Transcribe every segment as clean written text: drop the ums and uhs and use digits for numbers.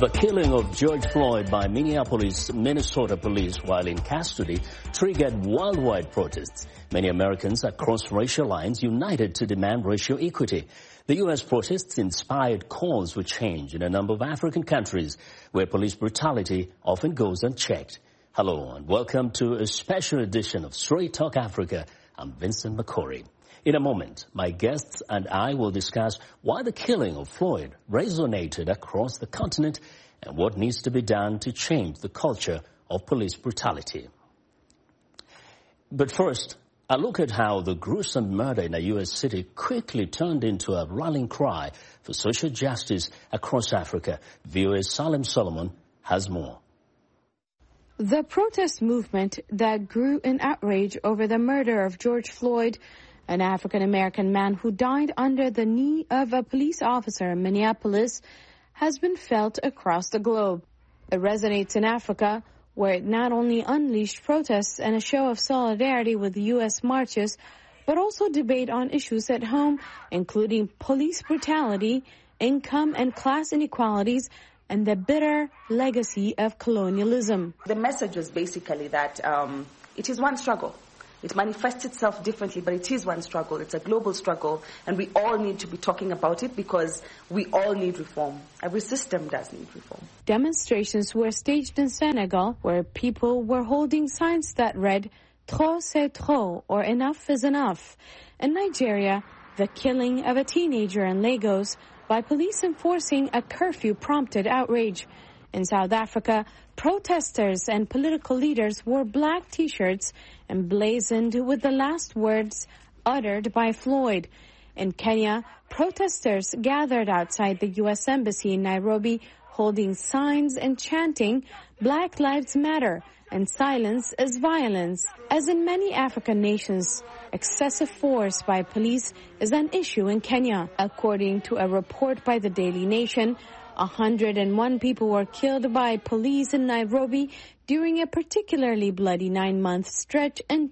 The killing of George Floyd by Minneapolis, Minnesota police while in custody triggered worldwide protests. Many Americans across racial lines united to demand racial equity. The U.S. protests inspired calls for change in a number of African countries where police brutality often goes unchecked. Hello and welcome to a special edition of Straight Talk Africa. I'm Vincent McCory. In a moment, my guests and I will discuss why the killing of Floyd resonated across the continent and what needs to be done to change the culture of police brutality. But first, a look at how the gruesome murder in a U.S. city quickly turned into a rallying cry for social justice across Africa. VOA's Salem Solomon has more. The protest movement that grew in outrage over the murder of George Floyd, an African-American man who died under the knee of a police officer in Minneapolis, has been felt across the globe. It resonates in Africa, where it not only unleashed protests and a show of solidarity with U.S. marches, but also debate on issues at home, including police brutality, income and class inequalities, and the bitter legacy of colonialism. The message was basically that it is one struggle. It manifests itself differently, but it is one struggle. It's a global struggle, and we all need to be talking about it because we all need reform. Every system does need reform. Demonstrations were staged in Senegal, where people were holding signs that read, "Trop c'est trop," or "Enough is enough." In Nigeria, the killing of a teenager in Lagos by police enforcing a curfew prompted outrage. In South Africa, protesters and political leaders wore black T-shirts emblazoned with the last words uttered by Floyd. In Kenya, protesters gathered outside the U.S. Embassy in Nairobi holding signs and chanting, "Black Lives Matter," and "Silence is violence." As in many African nations, excessive force by police is an issue in Kenya. According to a report by the Daily Nation, 101 people were killed by police in Nairobi during a particularly bloody 9-month stretch in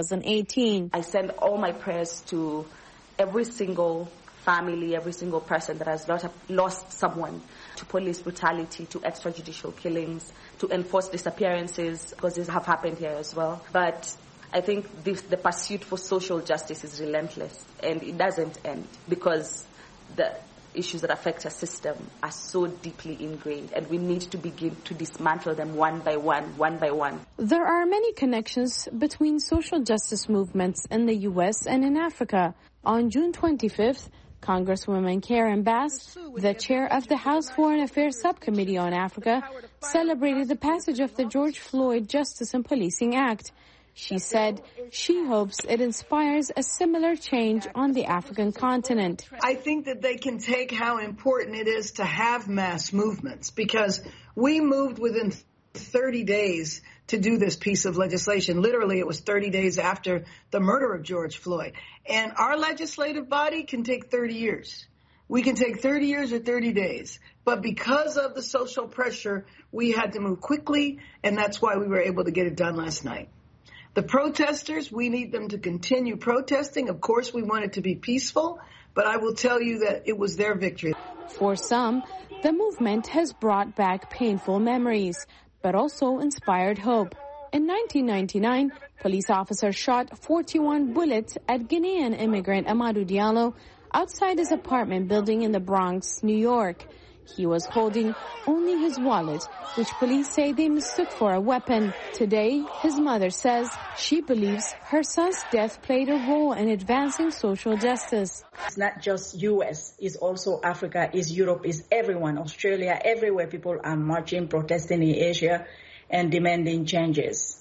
2018. I send all my prayers to every single family, every single person that has lost someone to police brutality, to extrajudicial killings, to enforced disappearances, because these have happened here as well. But I think the pursuit for social justice is relentless, and it doesn't end because the issues that affect our system are so deeply ingrained, and we need to begin to dismantle them one by one, one by one. There are many connections between social justice movements in the U.S. and in Africa. On June 25th, Congresswoman Karen Bass, the chair of the House Foreign Affairs Subcommittee on Africa, celebrated the passage of the George Floyd Justice and Policing Act. She said she hopes it inspires a similar change on the African continent. I think that they can take how important it is to have mass movements, because we moved within 30 days to do this piece of legislation. Literally, it was 30 days after the murder of George Floyd. And our legislative body can take 30 years. We can take 30 years or 30 days. But because of the social pressure, we had to move quickly, and that's why we were able to get it done last night. The protesters, we need them to continue protesting. Of course, we want it to be peaceful, but I will tell you that it was their victory. For some, the movement has brought back painful memories, but also inspired hope. In 1999, police officers shot 41 bullets at Guinean immigrant Amadou Diallo outside his apartment building in the Bronx, New York. He was holding only his wallet, which police say they mistook for a weapon. Today, his mother says she believes her son's death played a role in advancing social justice. It's not just U.S., it's also Africa, it's Europe, it's everyone, Australia, everywhere people are marching, protesting in Asia and demanding changes.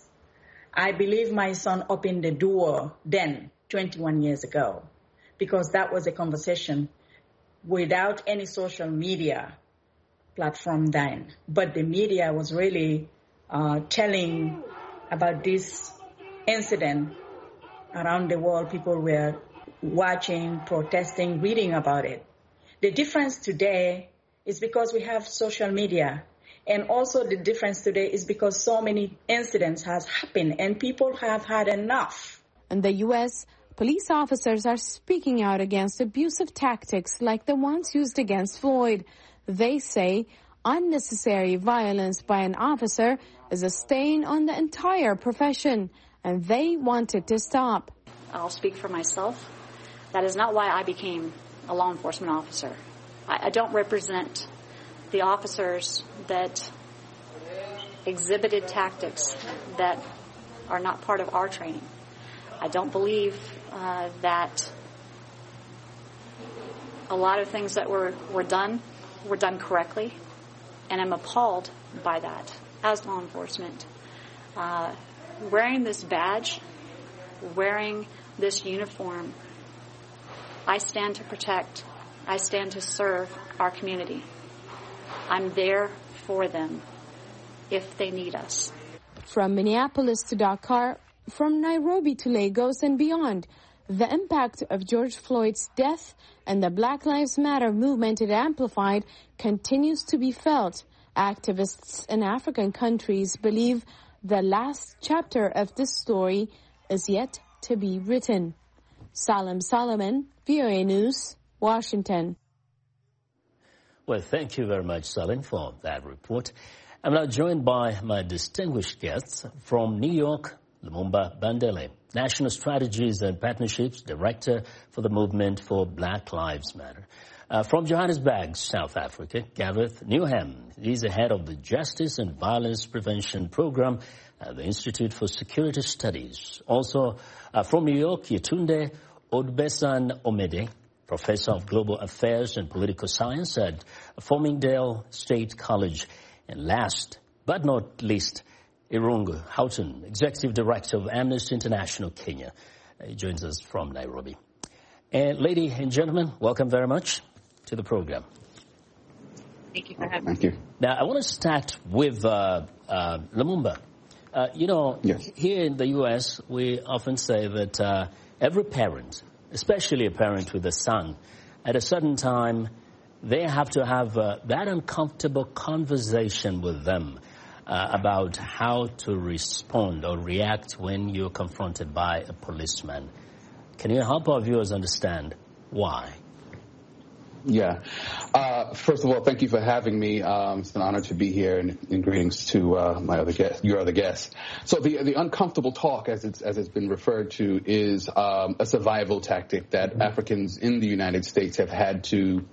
I believe my son opened the door then, 21 years ago, because that was a conversation without any social media platform then. But the media was really telling about this incident around the world. People were watching, protesting, reading about it. The difference today is because we have social media. And also the difference today is because so many incidents has happened and people have had enough. In the U.S., police officers are speaking out against abusive tactics like the ones used against Floyd. They say Unnecessary violence by an officer is a stain on the entire profession, and they want it to stop. I'll speak for myself. That is not why I became a law enforcement officer. I don't represent the officers that exhibited tactics that are not part of our training. I don't believe that a lot of things that were done correctly, and I'm appalled by that as law enforcement. Wearing this badge, wearing this uniform, I stand to protect, I stand to serve our community. I'm there for them if they need us. From Minneapolis to Dakar, from Nairobi to Lagos and beyond, the impact of George Floyd's death and the Black Lives Matter movement it amplified continues to be felt. Activists in African countries believe the last chapter of this story is yet to be written. Salim Solomon, VOA News, Washington. Well, thank you very much, Salim, for that report. I'm now joined by my distinguished guests from New York, Lumumba Bandele, National Strategies and Partnerships Director for the Movement for Black Lives Matter. From Johannesburg, South Africa, Gareth Newham. He's the head of the Justice and Violence Prevention Program at the Institute for Security Studies. Also, from New York, Yetunde Odbesan Omede, Professor of Global Affairs and Political Science at Farmingdale State College. And last but not least, Irungu Houghton, Executive Director of Amnesty International Kenya. He joins us from Nairobi. And ladies and gentlemen, welcome very much to the program. Thank you for having me. Thank you. Now, I want to start with Lumumba. Yes. Here in the U.S., we often say that every parent, especially a parent with a son, at a certain time, they have to have that uncomfortable conversation with them about how to respond or react when you're confronted by a policeman. Can you help our viewers understand why? Yeah. First of all, thank you for having me. It's an honor to be here, and greetings to your other guests. So the uncomfortable talk, as it's been referred to, is a survival tactic that Africans in the United States have had to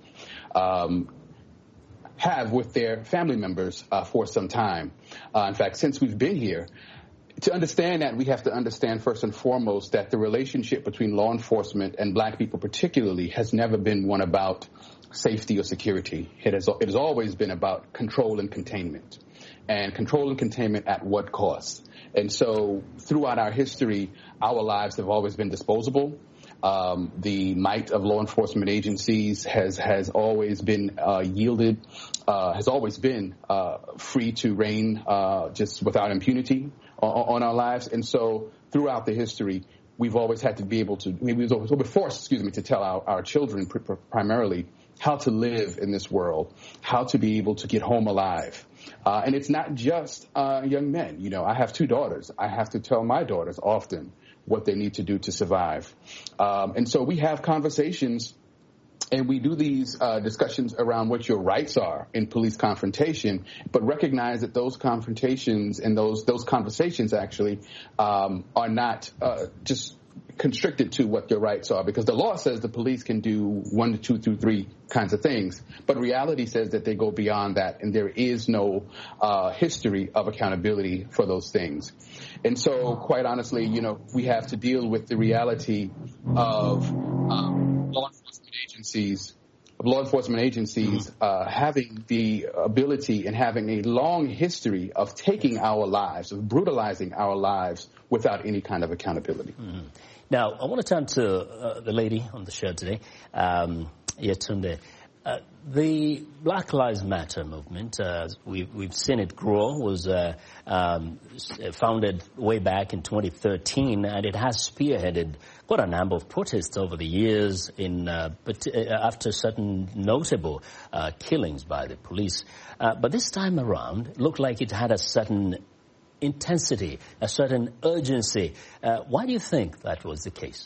have with their family members for some time. In fact, since we've been here. To understand that, we have to understand first and foremost that the relationship between law enforcement and black people particularly has never been one about safety or security. It has always been about control and containment. And control and containment at what cost? And so throughout our history, our lives have always been disposable. The might of law enforcement agencies has always been has always been free to reign just without impunity on our lives. And so throughout the history, we've always had to be able to, we've been forced, to tell our children primarily how to live in this world, how to be able to get home alive. And it's not just young men. You know, I have 2 daughters. I have to tell my daughters often what they need to do to survive. And so we have conversations and we do these discussions around what your rights are in police confrontation, but recognize that those confrontations and those conversations actually are not just constricted to what your rights are, because the law says the police can do 1 to 2 through 3 kinds of things, but reality says that they go beyond that, and there is no history of accountability for those things. And so, quite honestly, you know, we have to deal with the reality of law enforcement agencies having the ability and having a long history of taking our lives, of brutalizing our lives without any kind of accountability. Mm-hmm. Now, I want to turn to the lady on the show today, Yetunde. The Black Lives Matter movement, we've seen it grow, was founded way back in 2013, and it has spearheaded quite a number of protests over the years after certain notable killings by the police. But this time around, it looked like it had a certain intensity, a certain urgency. Why do you think that was the case?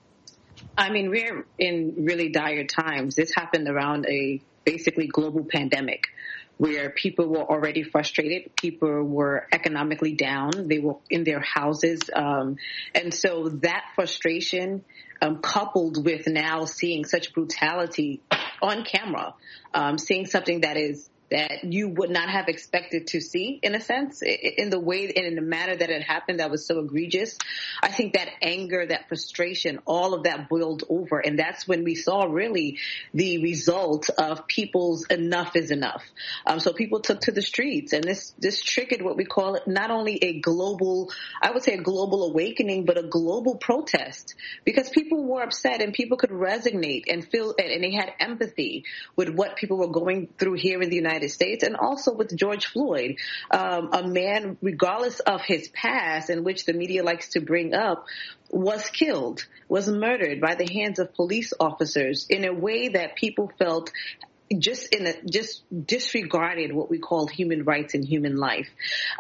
I mean, we're in really dire times. This happened around a basically global pandemic where people were already frustrated. People were economically down. They were in their houses. And so that frustration, coupled with now seeing such brutality on camera, seeing something that you would not have expected to see, in a sense, in the way and in the manner that it happened, that was so egregious. I think that anger, that frustration, all of that boiled over. And that's when we saw really the result of people's enough is enough. So people took to the streets, and this triggered what we call it, not only a global, I would say a global awakening, but a global protest, because people were upset and people could resonate and feel, and they had empathy with what people were going through here in the United States, and also with George Floyd, a man, regardless of his past, in which the media likes to bring up, was killed, was murdered by the hands of police officers in a way that people felt just disregarded what we call human rights and human life.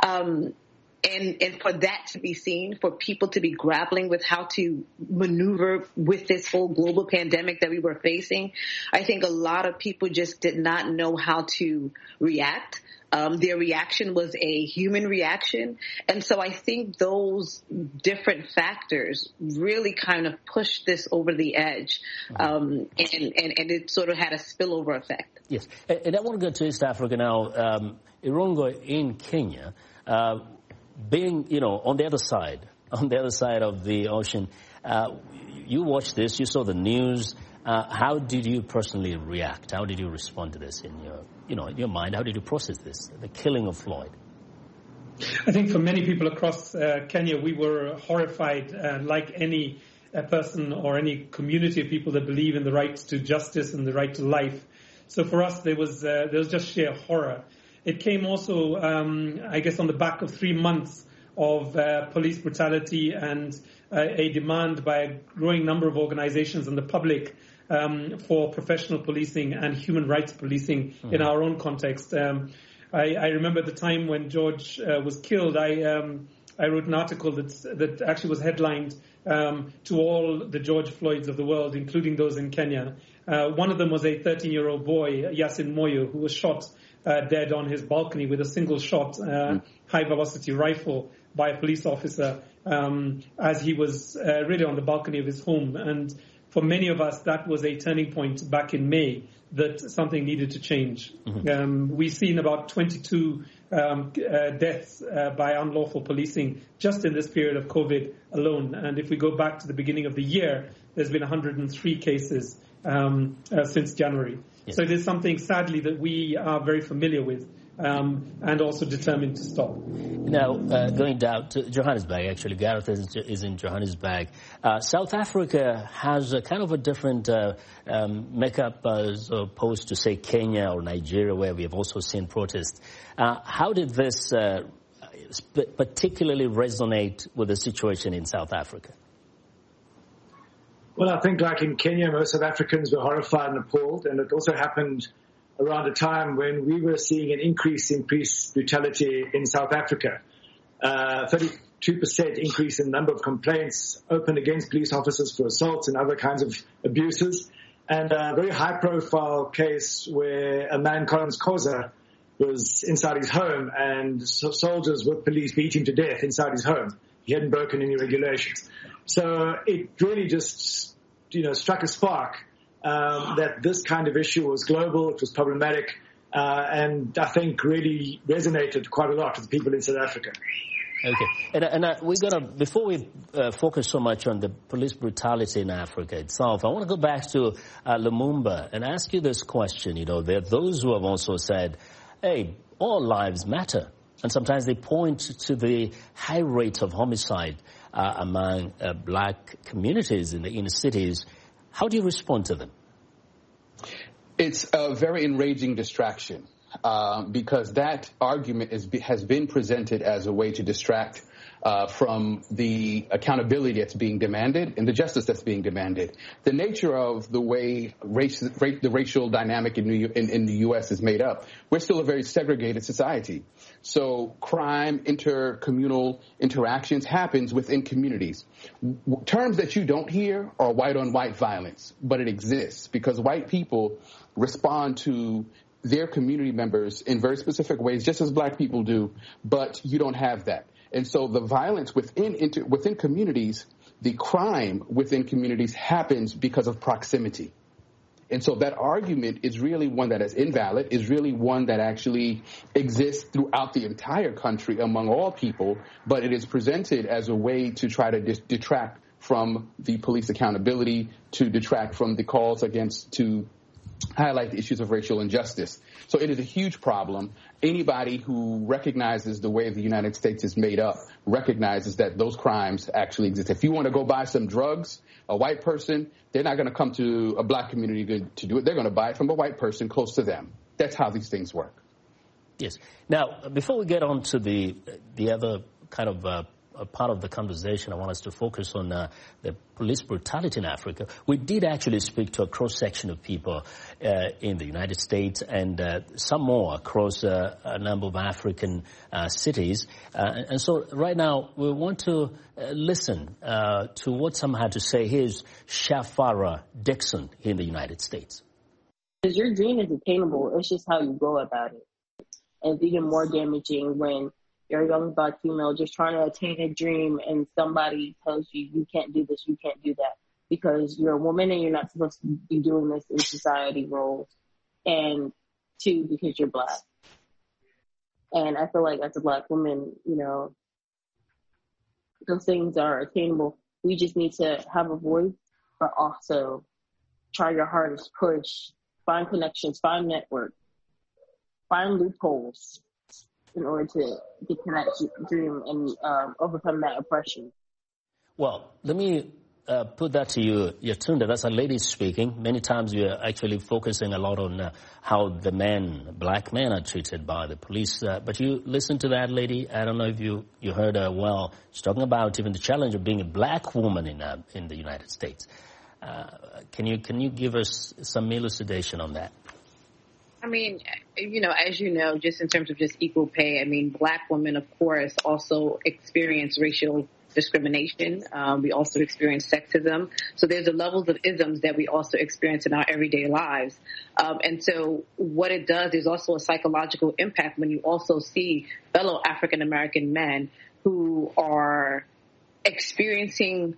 And for that to be seen, for people to be grappling with how to maneuver with this whole global pandemic that we were facing, I think a lot of people just did not know how to react. Their reaction was a human reaction. And so I think those different factors really kind of pushed this over the edge. And it sort of had a spillover effect. Yes. And I want to go to East Africa now. Irungo in Kenya, being, on the other side of the ocean, you watched this, you saw the news. How did you personally react? How did you respond to this in your mind? How did you process this, the killing of Floyd? I think for many people across Kenya, we were horrified, like any person or any community of people that believe in the right to justice and the right to life. So for us, there was just sheer horror. It came also, I guess, on the back of 3 months of police brutality and a demand by a growing number of organizations and the public for professional policing and human rights policing in our own context. I remember the time when George was killed, I wrote an article that actually was headlined to all the George Floyds of the world, including those in Kenya. One of them was a 13-year-old boy, Yasin Moyo, who was shot dead on his balcony with a single shot, high-velocity rifle by a police officer as he was really on the balcony of his home. And for many of us, that was a turning point back in May that something needed to change. We've seen about 22 deaths by unlawful policing just in this period of COVID alone. And if we go back to the beginning of the year, there's been 103 cases since January. Yes. So it is something, sadly, that we are very familiar with and also determined to stop. Now, going down to Johannesburg, actually, Gareth is in Johannesburg. South Africa has a kind of a different makeup as opposed to, say, Kenya or Nigeria, where we have also seen protests. How did this particularly resonate with the situation in South Africa? Well, I think like in Kenya, most South Africans were horrified and appalled, and it also happened around a time when we were seeing an increase in police brutality in South Africa. 32% increase in the number of complaints opened against police officers for assaults and other kinds of abuses. And a very high-profile case where a man, Collins Khoza, was inside his home and soldiers with police beat him to death inside his home. He hadn't broken any regulations. So it really just, struck a spark that this kind of issue was global, it was problematic, and I think really resonated quite a lot with people in South Africa. Okay, and we're gonna, before we focus so much on the police brutality in Africa itself, I want to go back to Lumumba and ask you this question. There are those who have also said, hey, all lives matter. And sometimes they point to the high rate of homicide among black communities in the inner cities. How do you respond to them? It's a very enraging distraction because that argument has been presented as a way to distract from the accountability that's being demanded and the justice that's being demanded. The nature of the way the racial dynamic in the U.S. is made up, we're still a very segregated society. So crime, intercommunal interactions happens within communities. Terms that you don't hear are white-on-white violence, but it exists because white people respond to their community members in very specific ways, just as black people do, but you don't have that. And so the violence within communities, the crime within communities happens because of proximity. And so that argument is really one that is invalid, is really one that actually exists throughout the entire country among all people, but it is presented as a way to try to detract from the police accountability, to detract from the calls to highlight the issues of racial injustice. So it is a huge problem. Anybody who recognizes the way the United States is made up recognizes that those crimes actually exist. If you want to go buy some drugs, a white person, they're not going to come to a black community to do it. They're going to buy it from a white person close to them. That's how these things work. Yes. Now, before we get on to the other kind of a part of the conversation, I want us to focus on the police brutality in Africa. We did actually speak to a cross-section of people in the United States and some more across a number of African cities. And so right now we want to listen to what some had to say. Here's Shafara Dixon in the United States. Because your dream is attainable. It's just how you go about it. And it's even more damaging when you're a young black female just trying to attain a dream and somebody tells you, you can't do this, you can't do that, because you're a woman and you're not supposed to be doing this in society roles. And two, because you're black. And I feel like as a black woman, you know, those things are attainable. We just need to have a voice, but also try your hardest, push, find connections, find network, find loopholes in order to get to that dream and overcome that oppression. Well, let me put that to you, Yatunda. That's a lady speaking. Many times you're actually focusing a lot on how the black men are treated by the police. But you listen to that lady. I don't know if you heard her well. She's talking about even the challenge of being a black woman in the United States. Can you give us some elucidation on that? I mean, you know, as you know, just in terms of just equal pay, I mean, black women, of course, also experience racial discrimination. We also experience sexism. So there's the levels of isms that we also experience in our everyday lives. And so what it does is also a psychological impact when you also see fellow African-American men who are experiencing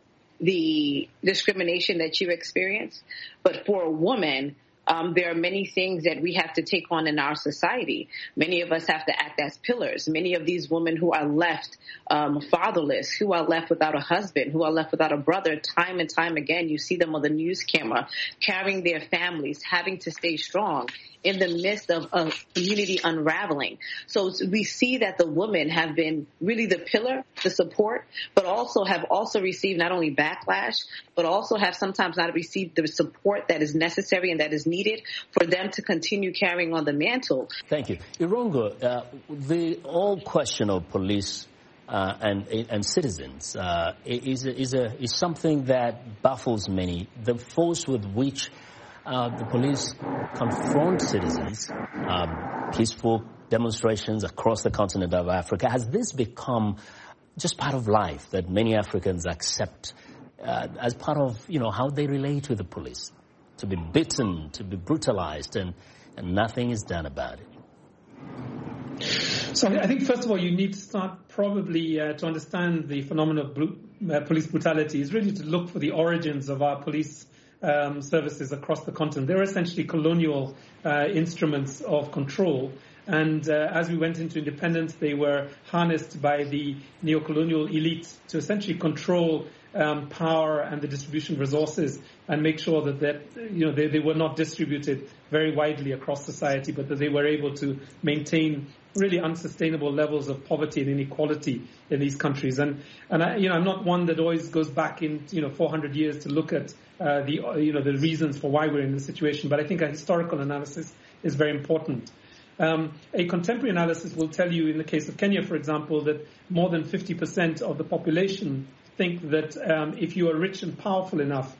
the discrimination that you experience. But for a woman, there are many things that we have to take on in our society. Many of us have to act as pillars. Many of these women who are left fatherless, who are left without a husband, who are left without a brother, time and time again, you see them on the news camera, carrying their families, having to stay strong in the midst of a community unraveling. So we see that the women have been really the pillar, the support, but have also received not only backlash, but also have sometimes not received the support that is necessary and that is needed for them to continue carrying on the mantle. Thank you. Irungu, the whole question of police and citizens is something that baffles many. The force with which the police confront citizens, peaceful demonstrations across the continent of Africa. Has this become just part of life that many Africans accept as part of, how they relate with the police? To be beaten, to be brutalized, and nothing is done about it. So I think, first of all, you need to start probably to understand the phenomenon of police brutality is really to look for the origins of our police services across the continent. They're essentially colonial instruments of control. And as we went into independence, they were harnessed by the neo-colonial elite to essentially control power and the distribution of resources and make sure that they were not distributed very widely across society, but that they were able to maintain really unsustainable levels of poverty and inequality in these countries. And I'm not one that always goes back in 400 years to look at the reasons for why we're in this situation, but I think a historical analysis is very important. A contemporary analysis will tell you, in the case of Kenya, for example, that more than 50% of the population think that if you are rich and powerful enough,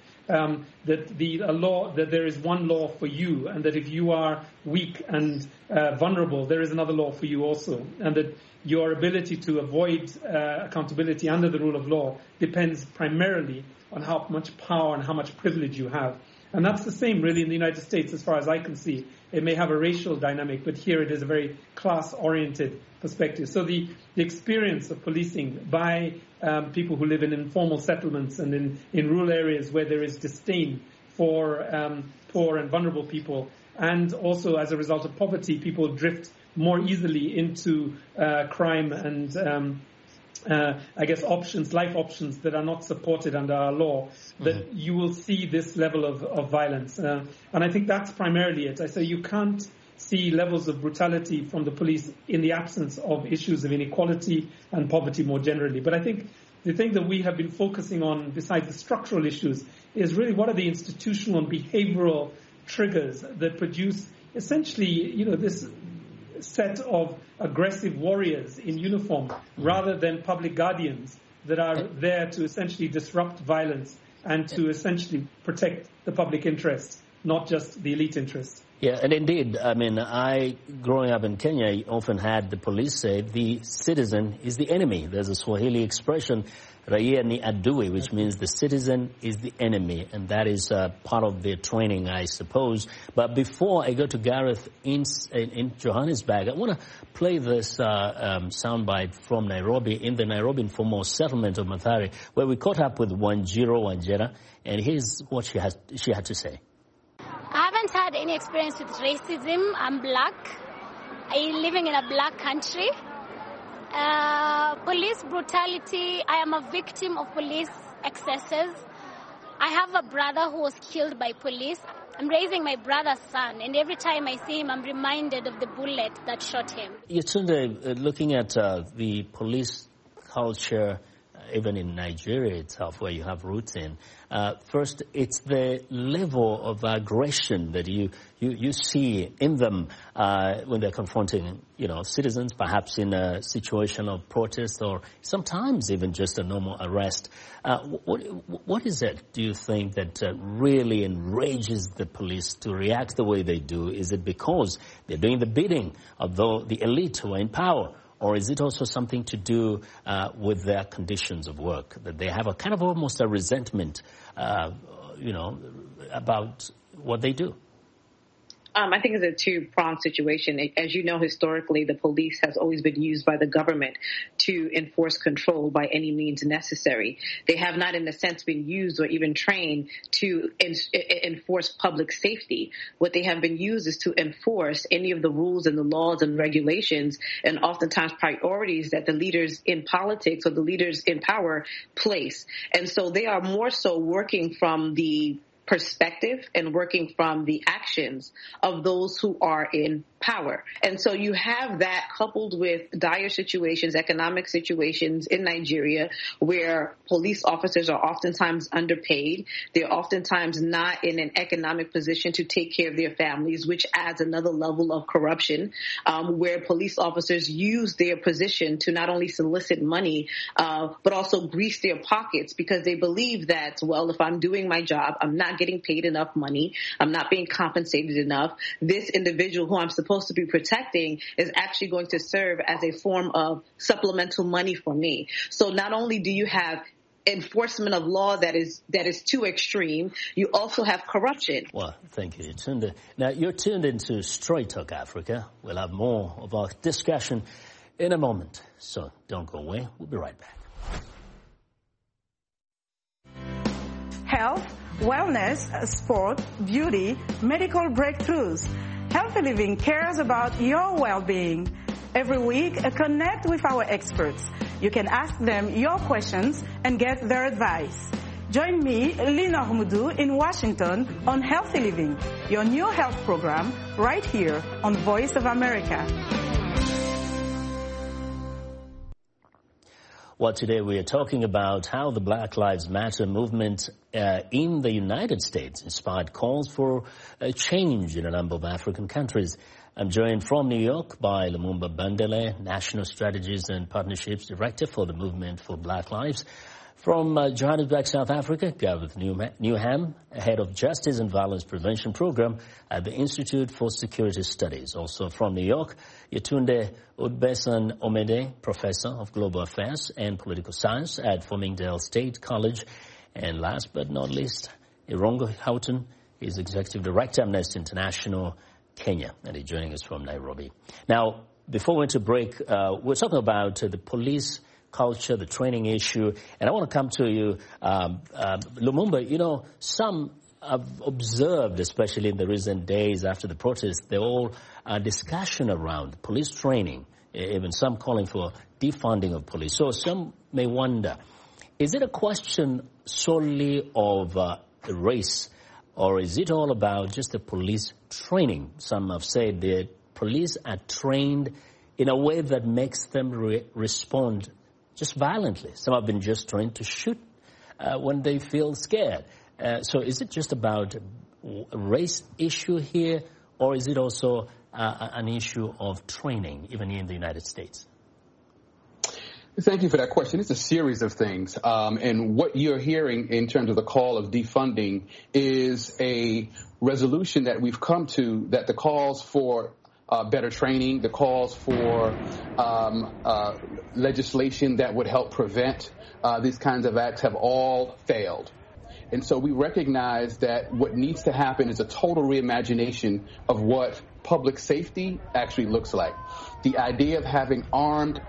that there is one law for you, and that if you are weak and vulnerable, there is another law for you also, and that your ability to avoid accountability under the rule of law depends primarily on how much power and how much privilege you have. And that's the same really in the United States as far as I can see. it may have a racial dynamic, but here it is a very class-oriented perspective. So the experience of policing by people who live in informal settlements and in rural areas where there is disdain for poor and vulnerable people, and also as a result of poverty, people drift more easily into crime and I guess life options that are not supported under our law, that you will see this level of violence. And I think that's primarily it. So you can't see levels of brutality from the police in the absence of issues of inequality and poverty more generally. But I think the thing that we have been focusing on, besides the structural issues, is really what are the institutional and behavioral triggers that produce essentially, this set of aggressive warriors in uniform rather than public guardians that are there to essentially disrupt violence and to essentially protect the public interest, not just the elite interest. Yeah, and indeed, growing up in Kenya, often had the police say the citizen is the enemy. There's a Swahili expression, raia ni adui, which means the citizen is the enemy, and that is part of their training, I suppose. But before I go to Gareth in Johannesburg, I want to play this soundbite from Nairobi, in the Nairobi informal settlement of Mathare, where we caught up with Wanjiro Wanjera, and here's what she had to say. I haven't had any experience with racism. I'm black. I'm living in a black country. Police brutality, I am a victim of police excesses. I have a brother who was killed by police. I'm raising my brother's son, and every time I see him, I'm reminded of the bullet that shot him. Yatunde, looking at the police culture, even in Nigeria itself, where you have roots in, first, it's the level of aggression that you see in them when they're confronting, citizens, perhaps in a situation of protest or sometimes even just a normal arrest. What is it, do you think, that really enrages the police to react the way they do? Is it because they're doing the bidding of the elite who are in power? Or is it also something to do with their conditions of work, that they have a kind of almost a resentment, about what they do? I think it's a two-pronged situation. As you know, historically, the police has always been used by the government to enforce control by any means necessary. They have not, in a sense, been used or even trained to enforce public safety. What they have been used is to enforce any of the rules and the laws and regulations and oftentimes priorities that the leaders in politics or the leaders in power place. And so they are more so working from the perspective and working from the actions of those who are in power. And so you have that coupled with dire situations, economic situations in Nigeria where police officers are oftentimes underpaid. They're oftentimes not in an economic position to take care of their families, which adds another level of corruption, where police officers use their position to not only solicit money, but also grease their pockets because they believe that, well, if I'm doing my job, I'm not getting paid enough money, I'm not being compensated enough, this individual who I'm supposed to be protecting is actually going to serve as a form of supplemental money for me. So not only do you have enforcement of law that is too extreme, you also have corruption. Well, thank you, Tunde. Now, you're tuned into Straight Talk Africa. We'll have more of our discussion in a moment, so don't go away. We'll be right back. Health, wellness, sport, beauty, medical breakthroughs. Healthy Living cares about your well-being. Every week, connect with our experts. You can ask them your questions and get their advice. Join me, Lina Humudu, in Washington on Healthy Living, your new health program, right here on Voice of America. Well, today we are talking about how the Black Lives Matter movement in the United States inspired calls for a change in a number of African countries. I'm joined from New York by Lumumba Bandele, National Strategies and Partnerships Director for the Movement for Black Lives. From Johannesburg, South Africa, Gareth Newham, Head of Justice and Violence Prevention Program at the Institute for Security Studies. Also from New York, Yetunde Udbesan Omede, Professor of Global Affairs and Political Science at Farmingdale State College. And last but not least, Irongo Houghton is Executive Director of Amnesty International Kenya, and he's joining us from Nairobi. Now, before we went to break, we're talking about the police culture, the training issue, and I want to come to you, Lumumba. You know, some I've observed, especially in the recent days after the protests, the whole discussion around police training, even some calling for defunding of police. So some may wonder, is it a question solely of race, or is it all about just the police training? Some have said the police are trained in a way that makes them respond just violently. Some have been just trained to shoot when they feel scared. So is it just about a race issue here, or is it also an issue of training, even in the United States? Thank you for that question. It's a series of things. And what you're hearing in terms of the call of defunding is a resolution that we've come to, that the calls for better training, the calls for legislation that would help prevent these kinds of acts have all failed. And so we recognize that what needs to happen is a total reimagination of what public safety actually looks like. The idea of having armed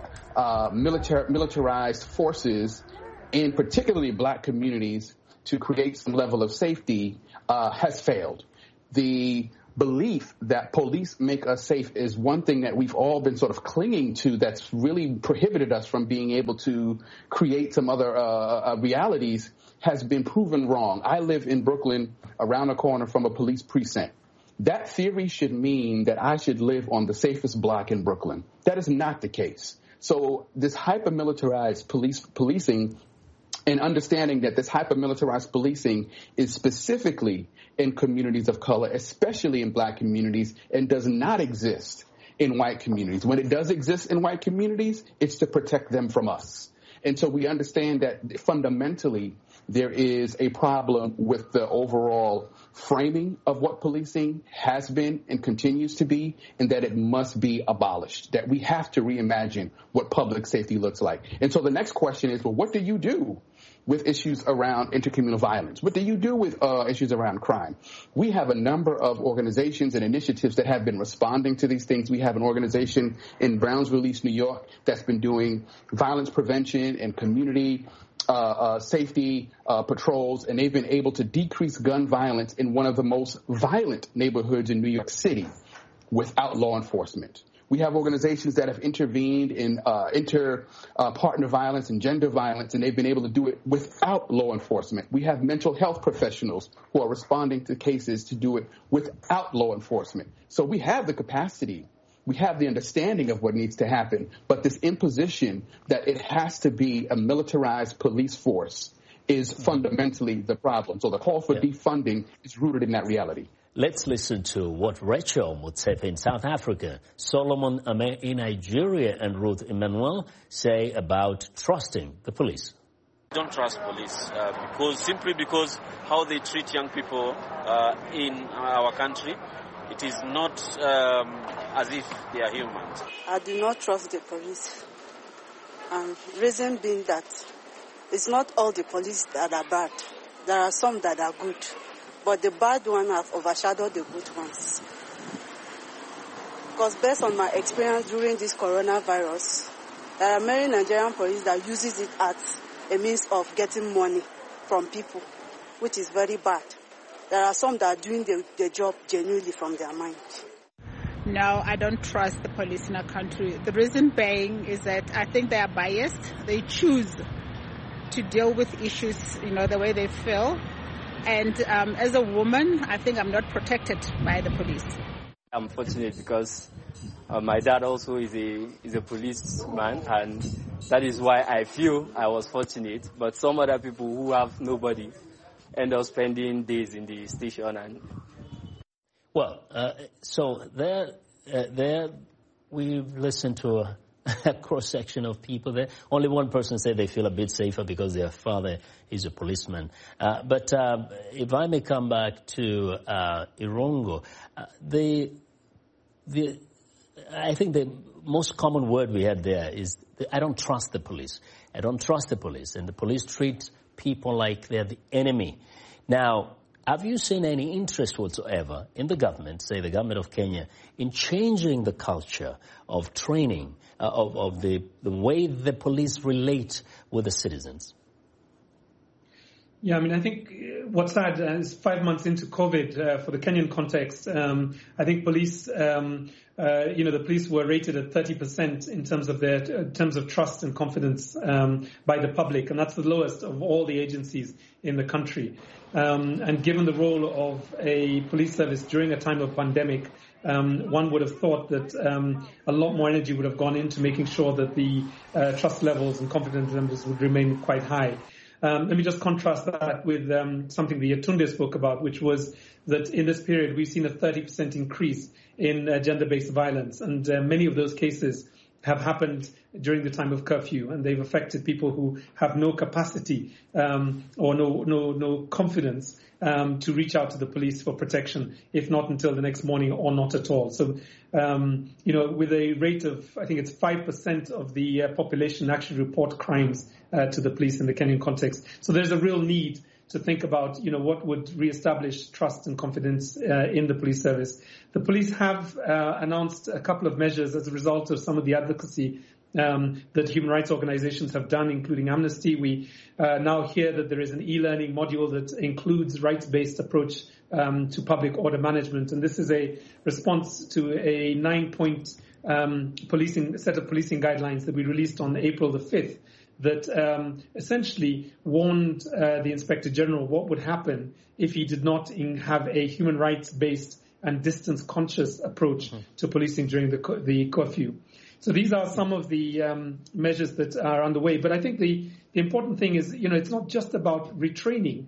militarized forces in particularly black communities to create some level of safety has failed. The belief that police make us safe is one thing that we've all been sort of clinging to that's really prohibited us from being able to create some other realities has been proven wrong. I live in Brooklyn, around the corner from a police precinct. That theory should mean that I should live on the safest block in Brooklyn. That is not the case. So this hyper-militarized policing and understanding that this hyper-militarized policing is specifically in communities of color, especially in black communities, and does not exist in white communities. When it does exist in white communities, it's to protect them from us. And so we understand that fundamentally there is a problem with the overall framing of what policing has been and continues to be, and that it must be abolished, that we have to reimagine what public safety looks like. And so the next question is, well, what do you do with issues around intercommunal violence? What do you do with issues around crime? We have a number of organizations and initiatives that have been responding to these things. We have an organization in Brownsville, East New York, that's been doing violence prevention and community safety patrols, and they've been able to decrease gun violence in one of the most violent neighborhoods in New York City without law enforcement. We have organizations that have intervened in partner violence and gender violence, and they've been able to do it without law enforcement. We have mental health professionals who are responding to cases to do it without law enforcement. So we have the capacity. We have the understanding of what needs to happen, but this imposition that it has to be a militarized police force is fundamentally the problem. So the call for defunding is rooted in that reality. Let's listen to what Rachel Motsepe in South Africa, Solomon Ame in Nigeria, and Ruth Emmanuel say about trusting the police. I don't trust police because how they treat young people in our country. It is not as if they are humans. I do not trust the police. Reason being that it's not all the police that are bad. There are some that are good. But the bad ones have overshadowed the good ones. Because based on my experience during this coronavirus, there are many Nigerian police that uses it as a means of getting money from people, which is very bad. There are some that are doing the job genuinely from their mind. No, I don't trust the police in our country. The reason being is that I think they are biased. They choose to deal with issues, the way they feel. And as a woman, I think I'm not protected by the police. I'm fortunate because my dad also is a policeman, and that is why I feel I was fortunate. But some other people who have nobody end up spending days in the station. So there we've listened to a cross-section of people there. Only one person said they feel a bit safer because their father is a policeman. But if I may come back to Irungu, I think the most common word we had there is, I don't trust the police. I don't trust the police. And the police treat people like they're the enemy. Now, Have you seen any interest whatsoever in the government, say the government of Kenya, in changing the culture of training, of the way the police relate with the citizens? Yeah, I mean, I think what's sad is 5 months into COVID, for the Kenyan context, I think police, the police were rated at 30% in terms of trust and confidence by the public, and that's the lowest of all the agencies in the country. And given the role of a police service during a time of pandemic, one would have thought that a lot more energy would have gone into making sure that the trust levels and confidence levels would remain quite high. Let me just contrast that with something the Yetunde spoke about, which was that in this period we've seen a 30% increase in gender-based violence, and many of those cases have happened during the time of curfew, and they've affected people who have no capacity or no confidence to reach out to the police for protection, if not until the next morning or not at all. So, with a rate of, I think it's 5% of the population actually report crimes to the police in the Kenyan context. So there's a real need to think about, what would reestablish trust and confidence in the police service. The police have announced a couple of measures as a result of some of the advocacy that human rights organizations have done, including Amnesty. We now hear that there is an e-learning module that includes rights-based approach to public order management. And this is a response to a 9-point set of policing guidelines that we released on April the 5th that essentially warned the Inspector General what would happen if he did not have a human rights-based and distance-conscious approach to policing during the curfew. So these are some of the measures that are underway. But I think the important thing is, it's not just about retraining.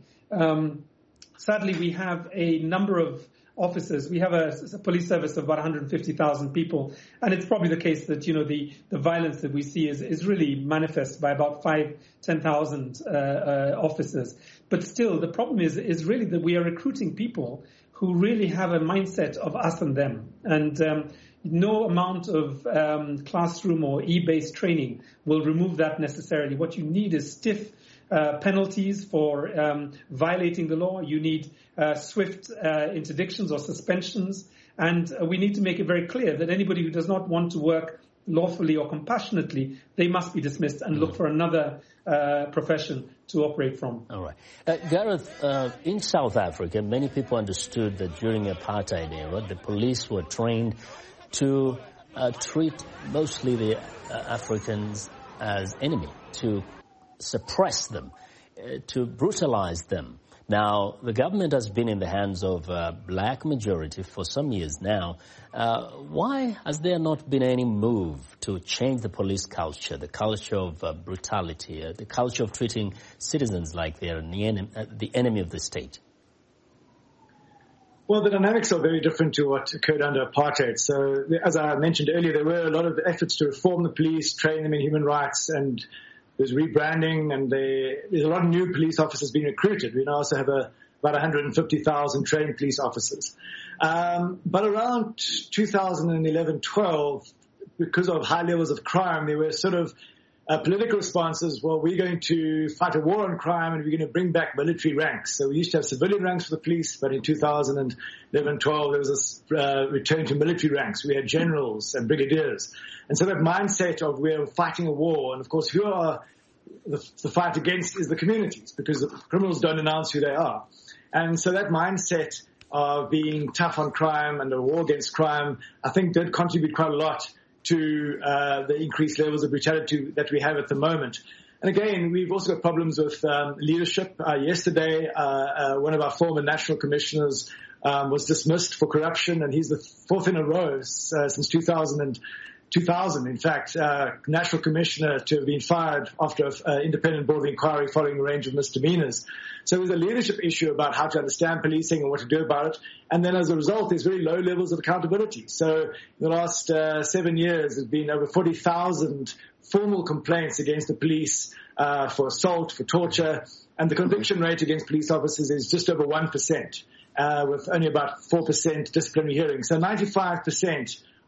Sadly, we have a number of officers. We have a police service of about 150,000 people. And it's probably the case that, the violence that we see is really manifest by about 10,000 officers. But still, the problem is really that we are recruiting people who really have a mindset of us and them. And no amount of classroom or e-based training will remove that necessarily. What you need is stiff penalties for violating the law. You need swift interdictions or suspensions. And we need to make it very clear that anybody who does not want to work lawfully or compassionately, they must be dismissed and look for another profession to operate from. All right. Gareth, in South Africa, many people understood that during the apartheid era, the police were trained to treat mostly the Africans as enemy, to suppress them, to brutalize them. Now, the government has been in the hands of a black majority for some years now. Why has there not been any move to change the police culture, the culture of brutality, the culture of treating citizens like they're the enemy of the state? Well, the dynamics are very different to what occurred under apartheid. So, as I mentioned earlier, there were a lot of efforts to reform the police, train them in human rights, and there's rebranding, and there's a lot of new police officers being recruited. We now also have about 150,000 trained police officers. But around 2011-12, because of high levels of crime, there were sort of political responses. Well, we're going to fight a war on crime and we're going to bring back military ranks. So we used to have civilian ranks for the police, but in 2011-12, there was this return to military ranks. We had generals and brigadiers. And so that mindset of we're fighting a war, and of course who are the fight against is the communities, because the criminals don't announce who they are. And so that mindset of being tough on crime and a war against crime, I think did contribute quite a lot to the increased levels of brutality that we have at the moment. And again, we've also got problems with leadership. Yesterday, one of our former national commissioners was dismissed for corruption, and he's the fourth in a row since 2000, in fact, national commissioner to have been fired after an independent board of inquiry following a range of misdemeanors. So there's a leadership issue about how to understand policing and what to do about it. And then as a result, there's very low levels of accountability. So in the last 7 years, there's been over 40,000 formal complaints against the police for assault, for torture. And the conviction rate against police officers is just over 1%, with only about 4% disciplinary hearings. So 95%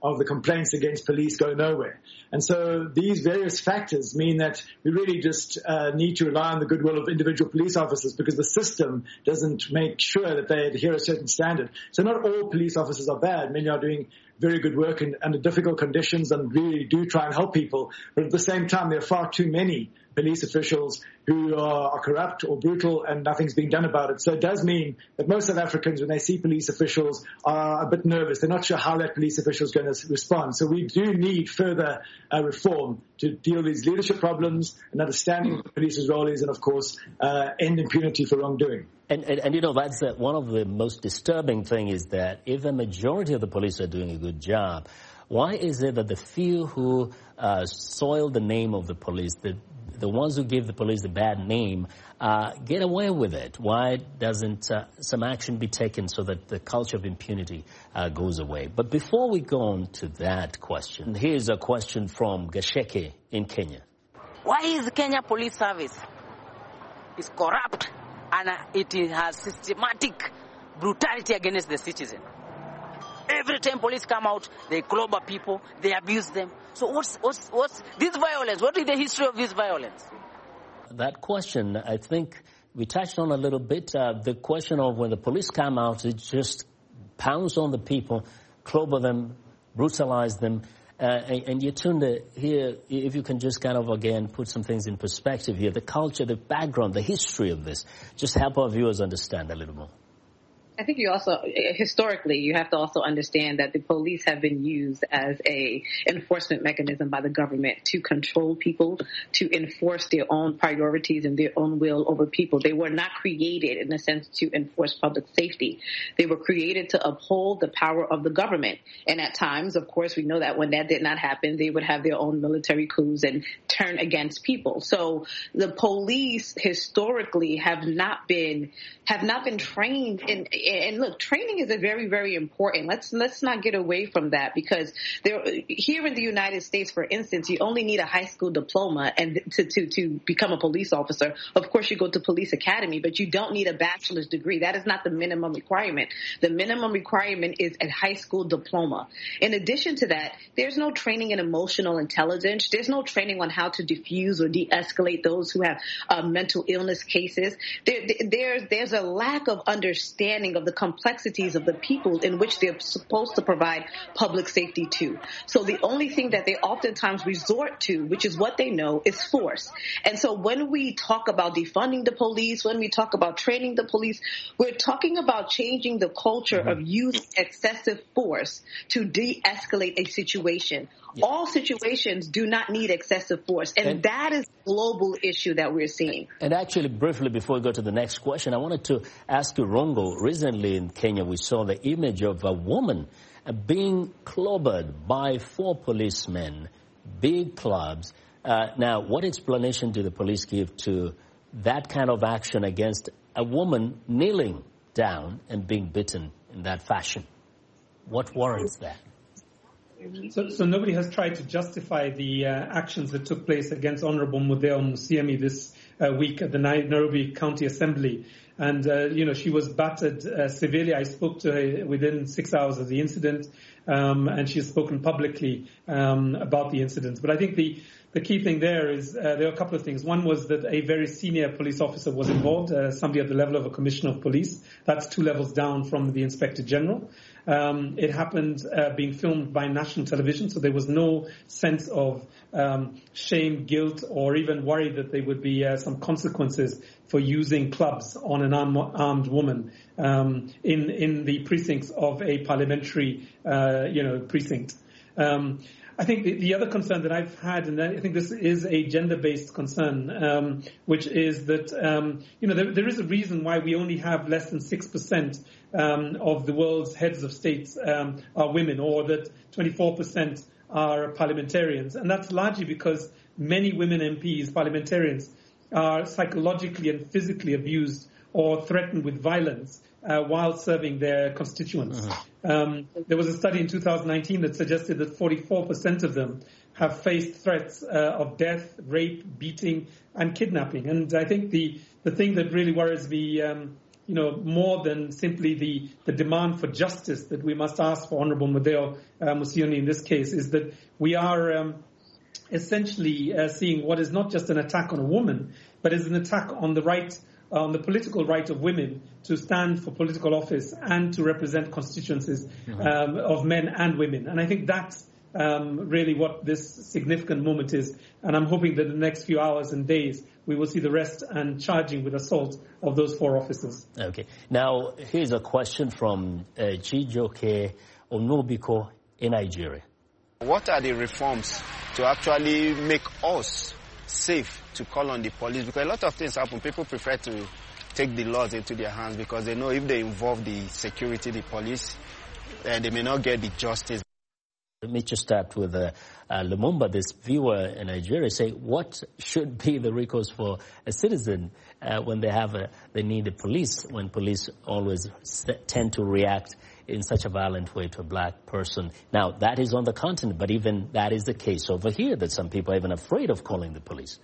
of the complaints against police go nowhere. And so these various factors mean that we really just need to rely on the goodwill of individual police officers, because the system doesn't make sure that they adhere a certain standard. So not all police officers are bad. Many are doing very good work under difficult conditions and really do try and help people. But at the same time, there are far too many police officials who are corrupt or brutal, and nothing's being done about it. So it does mean that most South Africans, when they see police officials, are a bit nervous. They're not sure how that police official is going to respond. So we do need further reform to deal with these leadership problems and understanding what the police's role is, and of course, end impunity for wrongdoing. And you know, that's one of the most disturbing thing is that if a majority of the police are doing a good job, why is it that the few who soil the name of the police, the ones who give the police the bad name, get away with it? Why doesn't some action be taken so that the culture of impunity goes away? But before we go on to that question, here's a question from Gasheke in Kenya. Why is Kenya Police Service is corrupt and it has systematic brutality against the citizen? Every time police come out, they clobber people, they abuse them. So what's this violence? What is the history of this violence? That question, I think we touched on a little bit. The question of when the police come out, it just pounds on the people, clobber them, brutalize them. And you turn to here, if you can just kind of, again, put some things in perspective here, the culture, the background, the history of this, just help our viewers understand a little more. I think you also, historically, you have to also understand that the police have been used as a enforcement mechanism by the government to control people, to enforce their own priorities and their own will over people. They were not created, in a sense, to enforce public safety. They were created to uphold the power of the government. And at times, of course, we know that when that did not happen, they would have their own military coups and turn against people. So the police historically have not been trained in. And look, training is a very, very important. Let's not get away from that, because here in the United States, for instance, you only need a high school diploma and to become a police officer. Of course, you go to police academy, but you don't need a bachelor's degree. That is not the minimum requirement. The minimum requirement is a high school diploma. In addition to that, there's no training in emotional intelligence. There's no training on how to diffuse or de-escalate those who have mental illness cases. There's a lack of understanding of the complexities of the people in which they're supposed to provide public safety to. So the only thing that they oftentimes resort to, which is what they know, is force. And so when we talk about defunding the police, when we talk about training the police, we're talking about changing the culture of using excessive force to de-escalate a situation. Yeah. All situations do not need excessive force, and that is a global issue that we're seeing. And actually, briefly, before we go to the next question, I wanted to ask you, Rongo, recently in Kenya, we saw the image of a woman being clobbered by 4 policemen, big clubs. Now, what explanation do the police give to that kind of action against a woman kneeling down and being beaten in that fashion? What warrants that? So nobody has tried to justify the actions that took place against Honorable Mudheo Musiemi this week at the Nairobi County Assembly. And, she was battered severely. I spoke to her within 6 hours of the incident, and she has spoken publicly about the incident. But I think the key thing there is there are a couple of things. One was that a very senior police officer was involved, somebody at the level of a commissioner of police. That's 2 levels down from the inspector general. It happened being filmed by national television, so there was no sense of shame, guilt, or even worry that there would be some consequences for using clubs on an armed woman in the precincts of a parliamentary, precinct. I think the other concern that I've had, and I think this is a gender-based concern, which is that, there is a reason why we only have less than 6% of the world's heads of states are women, or that 24% are parliamentarians. And that's largely because many women MPs, parliamentarians, are psychologically and physically abused or threatened with violence while serving their constituents. There was a study in 2019 that suggested that 44% of them have faced threats of death, rape, beating, and kidnapping. And I think the thing that really worries me more than simply the demand for justice that we must ask for Honorable Mudeo Musoni in this case, is that we are essentially seeing what is not just an attack on a woman, but is an attack on the political right of women to stand for political office and to represent constituencies of men and women. And I think that's really what this significant moment is. And I'm hoping that in the next few hours and days, we will see the arrest and charging with assault of those 4 officers. Okay. Now, here's a question from Chijoke Onobiko in Nigeria. What are the reforms to actually make us safe to call on the police? Because a lot of things happen. People prefer to take the laws into their hands because they know if they involve the security, the police, they may not get the justice. Let me just start with Lumumba, this viewer in Nigeria, say what should be the recourse for a citizen when they need the police, when police always tend to react in such a violent way to a black person. Now, that is on the continent, but even that is the case over here, that some people are even afraid of calling the police.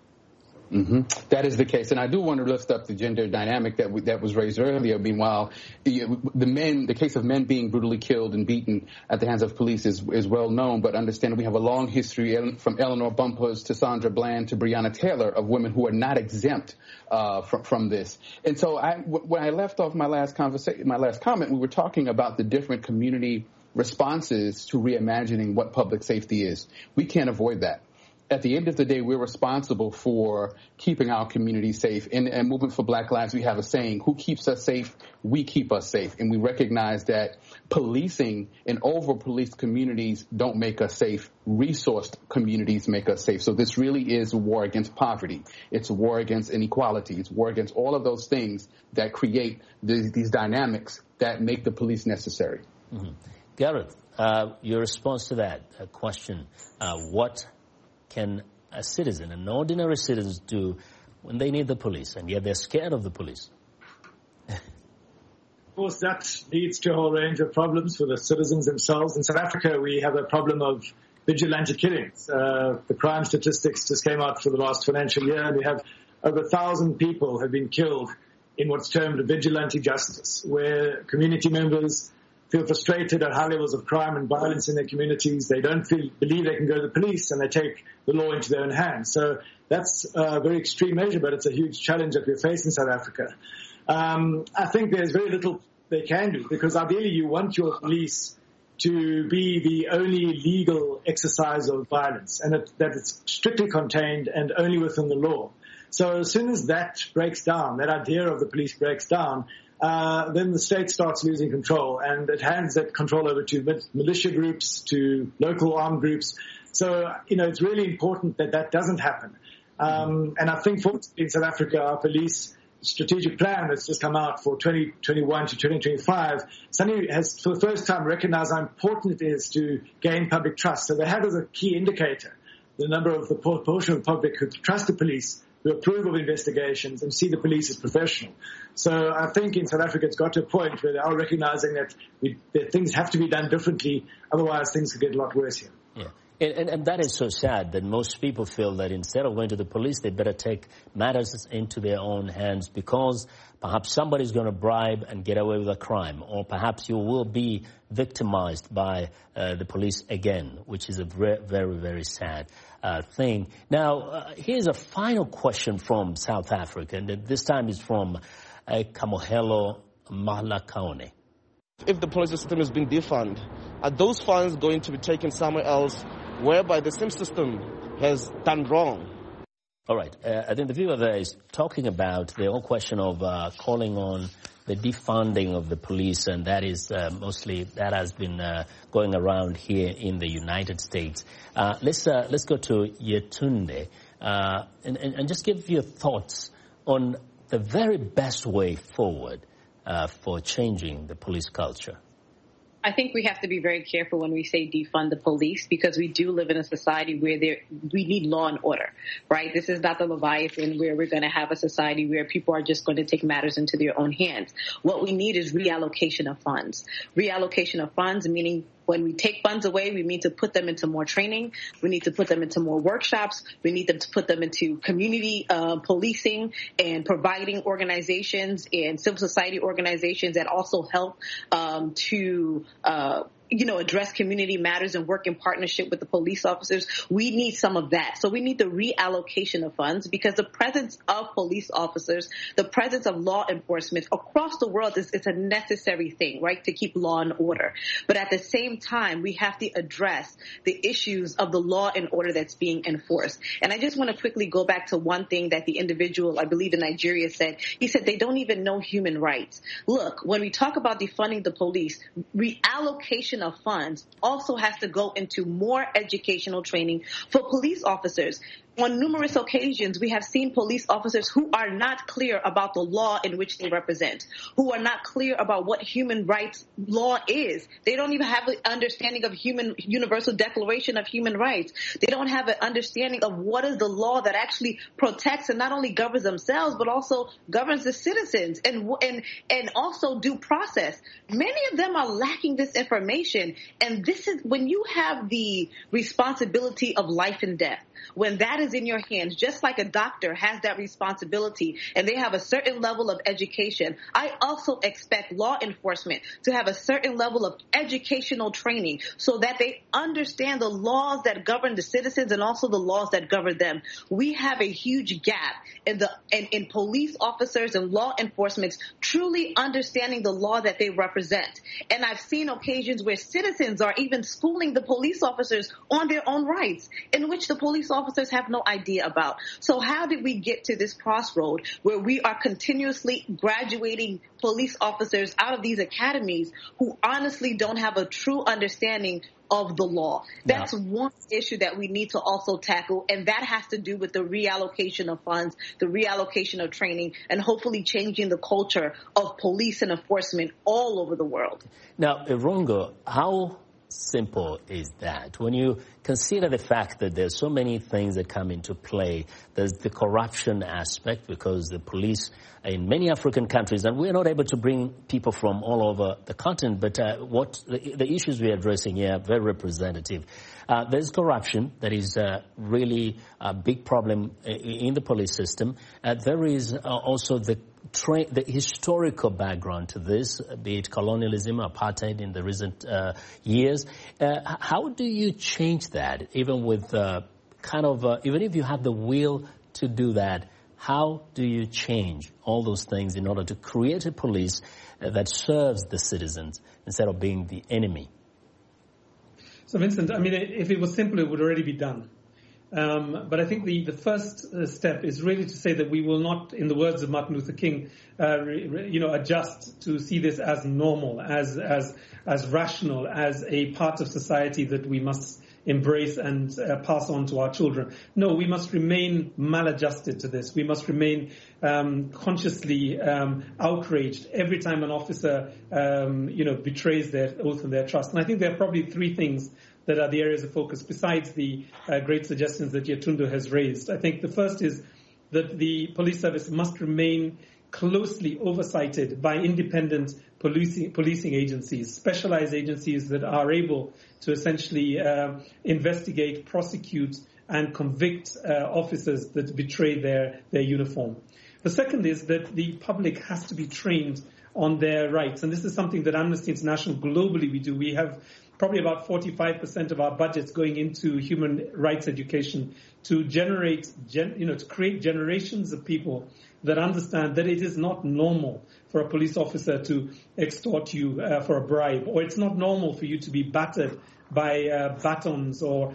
That is the case, and I do want to lift up the gender dynamic that was raised earlier. Meanwhile, the case of men being brutally killed and beaten at the hands of police is well known. But understand we have a long history from Eleanor Bumpers to Sandra Bland to Breonna Taylor of women who are not exempt from this. And so, when I left off my last comment, we were talking about the different community responses to reimagining what public safety is. We can't avoid that. At the end of the day, we're responsible for keeping our community safe. In Movement for Black Lives, we have a saying, who keeps us safe? We keep us safe. And we recognize that policing and over-policed communities don't make us safe. Resourced communities make us safe. So this really is a war against poverty. It's a war against inequality. It's a war against all of those things that create these dynamics that make the police necessary. Gareth, your response to that question, what can a citizen, an ordinary citizen, do when they need the police and yet they're scared of the police? Of course, that leads to a whole range of problems for the citizens themselves. In South Africa, we have a problem of vigilante killings. The crime statistics just came out for the last financial year, and we have over 1,000 people have been killed in what's termed vigilante justice, where community members feel frustrated at high levels of crime and violence in their communities. They don't believe they can go to the police, and they take the law into their own hands. So that's a very extreme measure, but it's a huge challenge that we face in South Africa. I think there's very little they can do, because ideally you want your police to be the only legal exercise of violence, and that it's strictly contained and only within the law. So as soon as that breaks down, that idea of the police breaks down, then the state starts losing control, and it hands that control over to militia groups, to local armed groups. So, it's really important that that doesn't happen. And I think, fortunately, in South Africa, our police strategic plan that's just come out for 2021 to 2025 suddenly has, for the first time, recognized how important it is to gain public trust. So they have as a key indicator the number of the proportion of the public who trust the police, who approve of investigations and see the police as professional. So I think in South Africa it's got to a point where they are recognizing that things have to be done differently, otherwise things could get a lot worse here. Yeah. And that is so sad that most people feel that instead of going to the police, they better take matters into their own hands, because perhaps somebody's going to bribe and get away with a crime, or perhaps you will be victimized by the police again, which is a very, very sad thing. Now, here's a final question from South Africa, and this time is from Kamohelo Malakaone. If the police system is being defunded, are those funds going to be taken somewhere else whereby the same system has done wrong? All right. I think the viewer there is talking about the whole question of calling on the defunding of the police, and that is mostly that has been going around here in the United States. Let's go to Yetunde and just give your thoughts on the very best way forward for changing the police culture. I think we have to be very careful when we say defund the police, because we do live in a society where we need law and order, right? This is not the Leviathan where we're going to have a society where people are just going to take matters into their own hands. What we need is reallocation of funds. Reallocation of funds, meaning When we take funds away, we need to put them into more training. We need to put them into more workshops. We need to put them into community policing and providing organizations and civil society organizations that also help to address community matters and work in partnership with the police officers. We need some of that. So we need the reallocation of funds, because the presence of police officers, the presence of law enforcement across the world is a necessary thing, right, to keep law and order. But at the same time, we have to address the issues of the law and order that's being enforced. And I just want to quickly go back to one thing that the individual, I believe in Nigeria, said. He said they don't even know human rights. Look, when we talk about defunding the police, reallocation of funds also has to go into more educational training for police officers. On numerous occasions, we have seen police officers who are not clear about the law in which they represent, who are not clear about what human rights law is. They don't even have an understanding of Universal Declaration of Human Rights. They don't have an understanding of what is the law that actually protects and not only governs themselves, but also governs the citizens and also due process. Many of them are lacking this information. And this is when you have the responsibility of life and death, when that is in your hands, just like a doctor has that responsibility and they have a certain level of education, I also expect law enforcement to have a certain level of educational training so that they understand the laws that govern the citizens and also the laws that govern them. We have a huge gap in police officers and law enforcement truly understanding the law that they represent. And I've seen occasions where citizens are even schooling the police officers on their own rights, in which the police officers have no idea about. So how did we get to this crossroad where we are continuously graduating police officers out of these academies who honestly don't have a true understanding of the law? That's one issue that we need to also tackle, and that has to do with the reallocation of funds, the reallocation of training, and hopefully changing the culture of police and enforcement all over the world. Now, Irungo, how simple is that? When you consider the fact that there's so many things that come into play, there's the corruption aspect, because the police in many African countries, and we're not able to bring people from all over the continent, but what the issues we're addressing here are very representative. There's corruption that is really a big problem in the police system. There is also the historical background to this, be it colonialism, apartheid in the recent years. How do you change that, even with even if you have the will to do that? How do you change all those things in order to create a police that serves the citizens instead of being the enemy? So, Vincent, I mean, if it was simple, it would already be done. But I think the first step is really to say that we will not, in the words of Martin Luther King, adjust to see this as normal, as rational, as a part of society that we must embrace and pass on to our children. No, we must remain maladjusted to this. We must remain consciously outraged every time an officer, betrays their oath and their trust. And I think there are probably three things that are the areas of focus besides the great suggestions that Yetunde has raised. I think the first is that the police service must remain closely oversighted by independent policing agencies, specialized agencies that are able to essentially investigate, prosecute, and convict officers that betray their uniform. The second is that the public has to be trained on their rights. And this is something that Amnesty International globally we do. We have probably about 45% of our budgets going into human rights education to to create generations of people that understand that it is not normal for a police officer to extort you for a bribe, or it's not normal for you to be battered by batons or,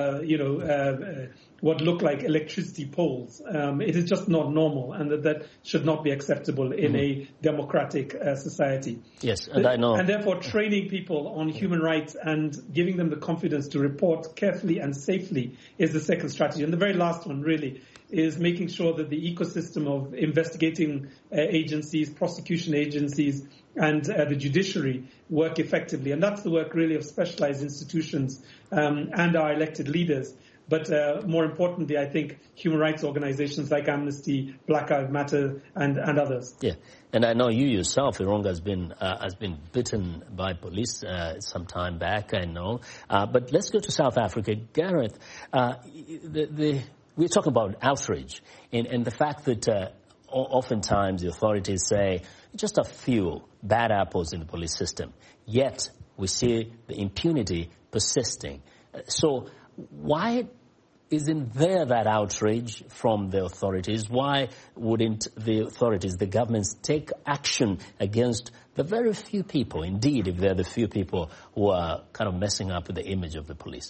what look like electricity poles. It is just not normal, and that should not be acceptable in a democratic society. Yes, and I know. And therefore, training people on human rights and giving them the confidence to report carefully and safely is the second strategy. And the very last one, really, is making sure that the ecosystem of investigating agencies, prosecution agencies, and the judiciary work effectively. And that's the work, really, of specialized institutions and our elected leaders. But more importantly, I think human rights organizations like Amnesty, Black Lives Matter, and others. Yeah, and I know you yourself, Irunga, has been bitten by police some time back, I know. But let's go to South Africa. Gareth, we're talking about outrage and the fact that oftentimes the authorities say just a few bad apples in the police system, yet we see the impunity persisting. So why isn't there that outrage from the authorities? Why wouldn't the authorities, the governments, take action against the very few people, indeed, if they're the few people who are kind of messing up with the image of the police?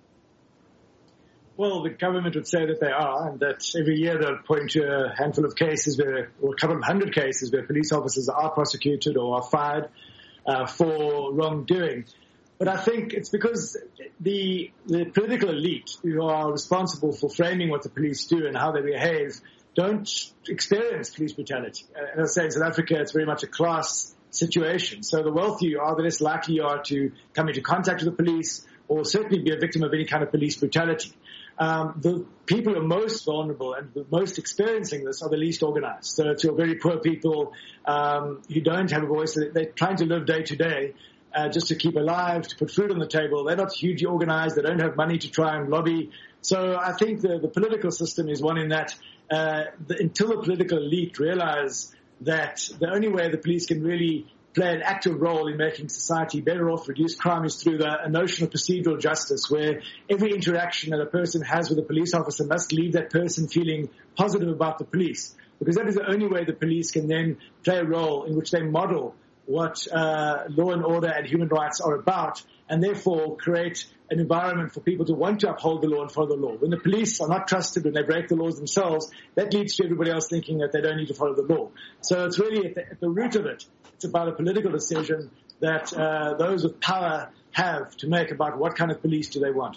Well, the government would say that they are, and that every year they'll point to a handful of cases or a couple of hundred cases where police officers are prosecuted or are fired for wrongdoing. But I think it's because the political elite who are responsible for framing what the police do and how they behave don't experience police brutality. As I say, in South Africa, it's very much a class situation. So the wealthier you are, the less likely you are to come into contact with the police or certainly be a victim of any kind of police brutality. The people who are most vulnerable and the most experiencing this are the least organized. So it's your very poor people who don't have a voice. They're trying to live day to day just to keep alive, to put food on the table. They're not hugely organized. They don't have money to try and lobby. So I think the political system is one in that until the political elite realize that the only way the police can really play an active role in making society better off, reduce crime, is through a notion of procedural justice, where every interaction that a person has with a police officer must leave that person feeling positive about the police, because that is the only way the police can then play a role in which they model what law and order and human rights are about, and therefore create an environment for people to want to uphold the law and follow the law. When the police are not trusted, when they break the laws themselves, that leads to everybody else thinking that they don't need to follow the law. So it's really at the root of it, it's about a political decision that those with power have to make about what kind of police do they want.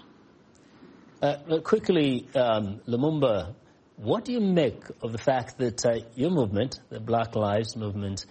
Quickly, Lumumba, what do you make of the fact that your movement, the Black Lives Movement,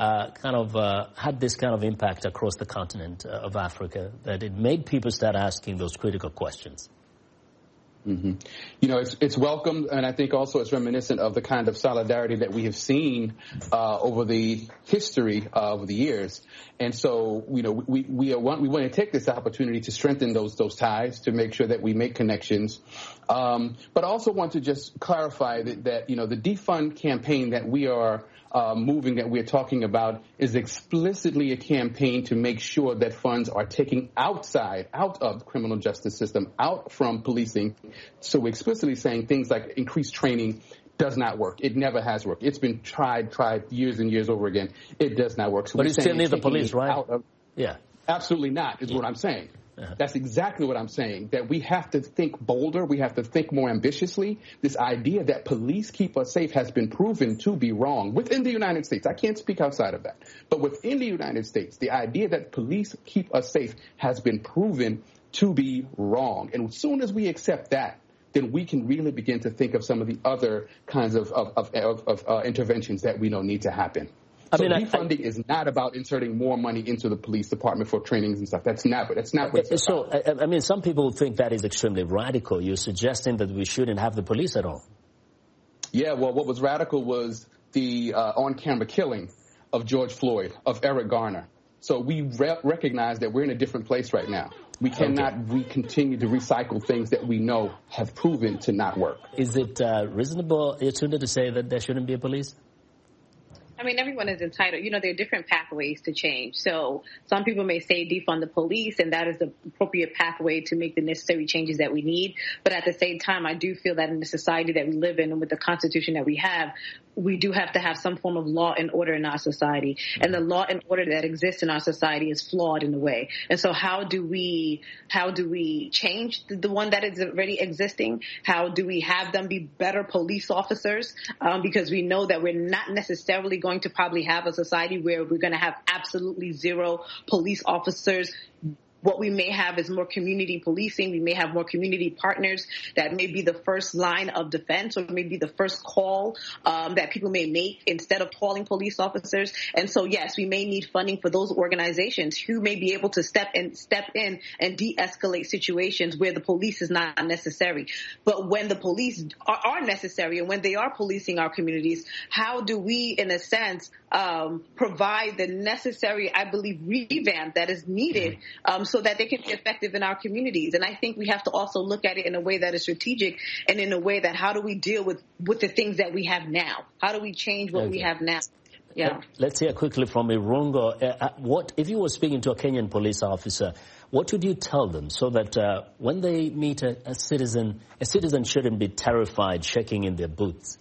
had this kind of impact across the continent of Africa, that it made people start asking those critical questions? Mm-hmm. You know, it's welcome, and I think also it's reminiscent of the kind of solidarity that we have seen over the history of the years. And so, you know, we want to take this opportunity to strengthen those ties, to make sure that we make connections. But also want to just clarify that you know, the defund campaign that we are moving, that we're talking about, is explicitly a campaign to make sure that funds are taken out of the criminal justice system, out from policing. So we're explicitly saying things like increased training does not work. It never has worked. It's been tried years and years over again. It does not work. So but you still need the police, right? Yeah. Absolutely not, is what I'm saying. Uh-huh. That's exactly what I'm saying, that we have to think bolder. We have to think more ambitiously. This idea that police keep us safe has been proven to be wrong within the United States. I can't speak outside of that. But within the United States, the idea that police keep us safe has been proven to be wrong. And as soon as we accept that, then we can really begin to think of some of the other kinds of interventions that we know need to happen. So defunding is not about inserting more money into the police department for trainings and stuff. That's not what it's about. So, I mean, some people think that is extremely radical. You're suggesting that we shouldn't have the police at all. Yeah, well, what was radical was the on-camera killing of George Floyd, of Eric Garner. So we recognize that we're in a different place right now. We cannot continue to recycle things that we know have proven to not work. Is it reasonable, Yatunda, to say that there shouldn't be a police? I mean, everyone is entitled. You know, there are different pathways to change. So some people may say defund the police, and that is the appropriate pathway to make the necessary changes that we need. But at the same time, I do feel that in the society that we live in and with the Constitution that we do have to have some form of law and order in our society. And the law and order that exists in our society is flawed in a way. And so how do we change the one that is already existing? How do we have them be better police officers? Because we know that we're not necessarily going to probably have a society where we're going to have absolutely zero police officers what we may have is more community policing. We may have more community partners that may be the first line of defense or maybe the first call that people may make instead of calling police officers. And so, yes, we may need funding for those organizations who may be able to step in and de-escalate situations where the police is not necessary. But when the police are necessary and when they are policing our communities, how do we, in a sense, provide the necessary, I believe, revamp that is needed so that they can be effective in our communities? And I think we have to also look at it in a way that is strategic and in a way that how do we deal with the things that we have now? How do we change what we have now? Yeah. Let's hear quickly from Irungo. What if you were speaking to a Kenyan police officer, what would you tell them so that when they meet a citizen shouldn't be terrified shaking in their boots?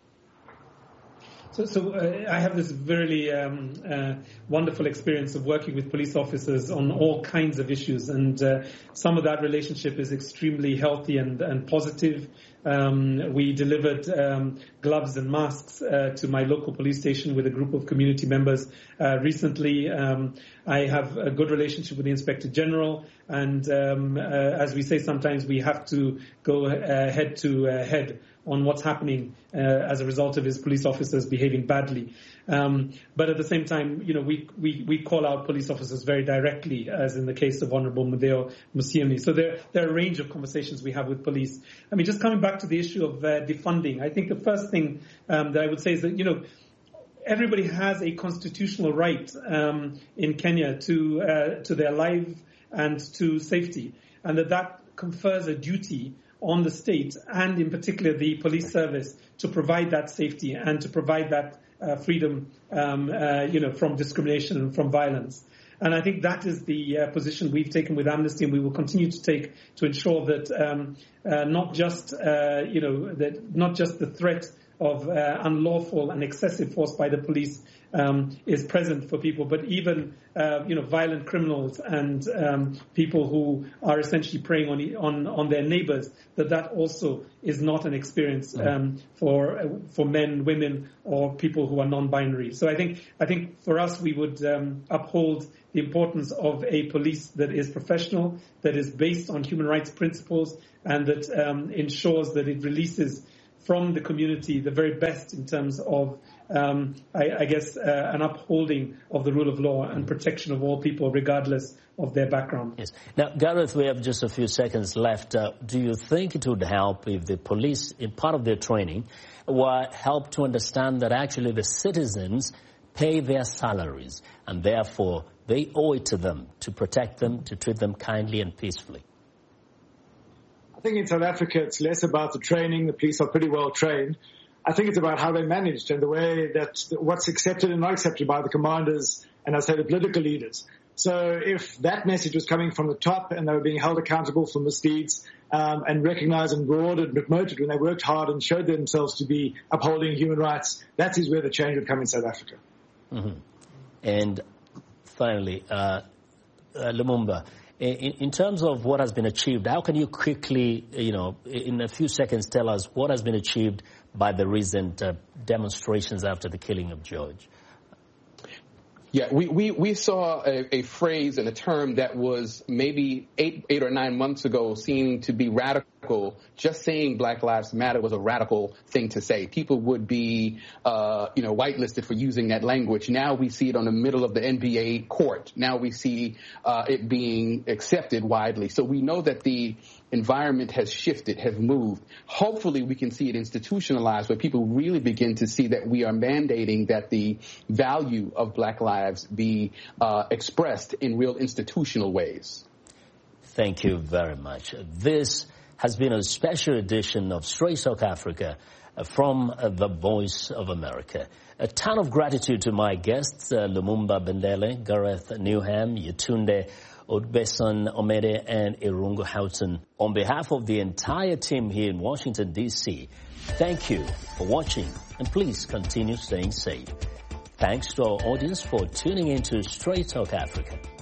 So I have this very wonderful experience of working with police officers on all kinds of issues, and some of that relationship is extremely healthy and positive. We delivered gloves and masks to my local police station with a group of community members recently. I have a good relationship with the Inspector General, and as we say, sometimes we have to go head to head on what's happening as a result of his police officers behaving badly. But at the same time, we call out police officers very directly, as in the case of Honorable Mudeo Musiemi. So there are a range of conversations we have with police. I mean, just coming back to the issue of defunding, I think the first thing that I would say is that, everybody has a constitutional right in Kenya to their life and to safety, and that confers a duty on the state and in particular the police service to provide that safety and to provide that freedom, from discrimination and from violence. And I think that is the position we've taken with Amnesty, and we will continue to take to ensure that not just the threat of unlawful and excessive force by the police is present for people, but even violent criminals and people who are essentially preying on their neighbors, that also is not an experience for men, women, or people who are non-binary. So I think for us we would uphold the importance of a police that is professional, that is based on human rights principles, and that ensures that it releases from the community the very best in terms of, an upholding of the rule of law and protection of all people regardless of their background. Yes. Now, Gareth, we have just a few seconds left. Do you think it would help if the police, in part of their training, were helped to understand that actually the citizens pay their salaries and therefore they owe it to them to protect them, to treat them kindly and peacefully? I think in South Africa, it's less about the training. The police are pretty well trained. I think it's about how they're managed and the way that what's accepted and not accepted by the commanders and, I say, the political leaders. So if that message was coming from the top and they were being held accountable for misdeeds and recognized and rewarded and promoted when they worked hard and showed themselves to be upholding human rights, that is where the change would come in South Africa. Mm-hmm. And finally, Lumumba, in terms of what has been achieved, how can you quickly, in a few seconds, tell us what has been achieved by the recent demonstrations after the killing of George? Yeah, we saw a phrase and a term that was maybe eight or 9 months ago seen to be radical. Just saying Black Lives Matter was a radical thing to say. People would be, whitelisted for using that language. Now we see it on the middle of the NBA court. Now we see it being accepted widely. So we know that the environment has shifted, has moved. Hopefully we can see it institutionalized where people really begin to see that we are mandating that the value of Black lives be expressed in real institutional ways. Thank you very much. This has been a special edition of Straight Talk Africa from the Voice of America. A ton of gratitude to my guests, Lumumba Bendele, Gareth Newham, Yetunde Odbeson Omede, and Irungo Houghton. On behalf of the entire team here in Washington, D.C., thank you for watching, and please continue staying safe. Thanks to our audience for tuning in to Straight Talk Africa.